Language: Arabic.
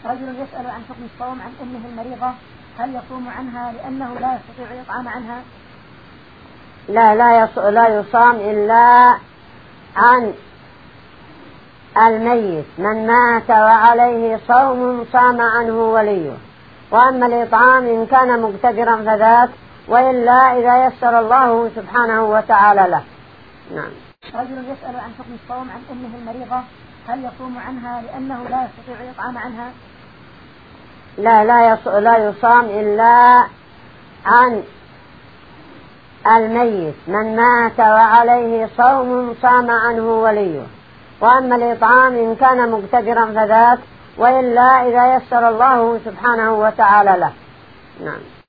رجل يسأل عن حكم الصوم عن أمه المريضة، هل يصوم عنها لأنه لا يستطيع الإطعام عنها؟ لا يصام إلا عن الميت، من مات وعليه صوم صام عنه وليه، وأما الإطعام إن كان مقتدرا فذاك، وإلا إذا يسر الله سبحانه وتعالى له. نعم. رجل يسأل عن حكم الصوم عن أمه المريضة، هل يصوم عنها لأنه لا يستطيع الإطعام عنها؟ لا يصام إلا عن الميت، من مات وعليه صوم صام عنه وليه، وأما الإطعام إن كان مقتدرا فذاك، وإلا إذا يسر الله سبحانه وتعالى له. نعم.